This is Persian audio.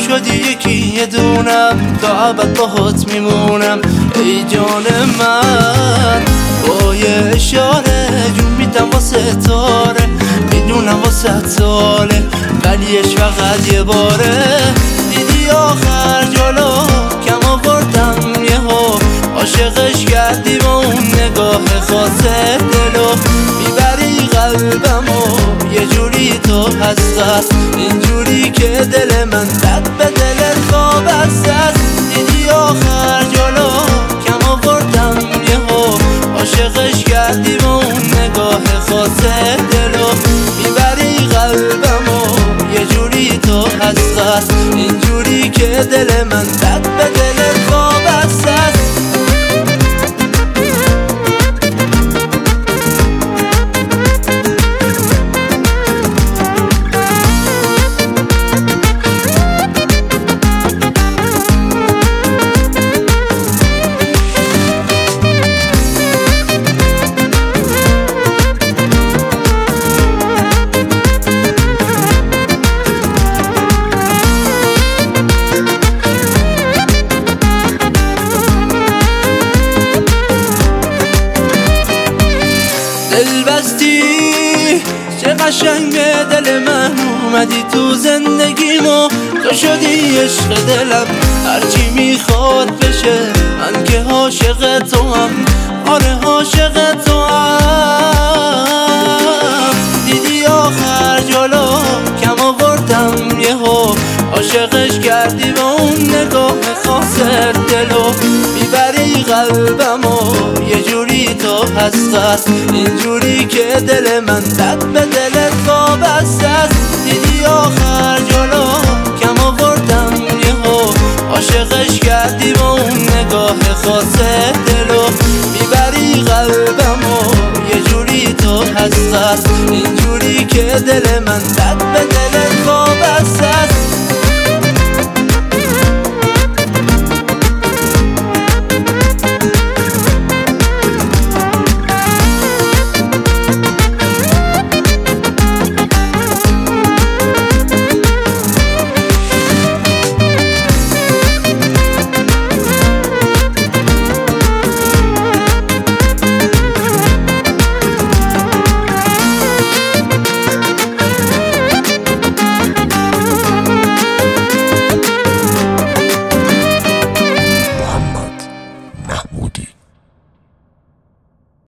شدی یکی یه دونم، تا ابد باهات میمونم ای جان من. با یه اشاره جون میدم واسه تاره، میدونم واسه ساله ولیش فقط یه باره. دیدی آخر جلو کم آوردم یهو، عاشقش کردی با اون نگاه خاصه دلو. میبری قلبمو یه جوری تو هست، اینجوری که دل من دد به دلت وابسته است. دیدی آخر جلو کم آوردم یهو، عاشقش کردی با اون نگاه خاصه دلو. میبری قلبمو یه جوری تو هست، اینجوری که دل من دد به دلت وابسته است. دل بستی چه قشنگ به دل من اومدی تو زندگیمو، تو شدی عشق دلم هرچی میخواد بشه. من که عاشق تو هم، آره عاشق تو هم. دیدی آخر جلو کم آوردم یهو، عاشقش کردی با اون نگاه خاص دلو. میبری قلبمو یه جوری تو هست، اینجوری که دل من دد به دلت وابسته است. دیدی آخر جلو کم آوردم یهو، عاشقش کردی با اون نگاه خاص دلو. میبری قلبمو یه جوری تو هست، اینجوری که دل من دد به دلت وابسته است.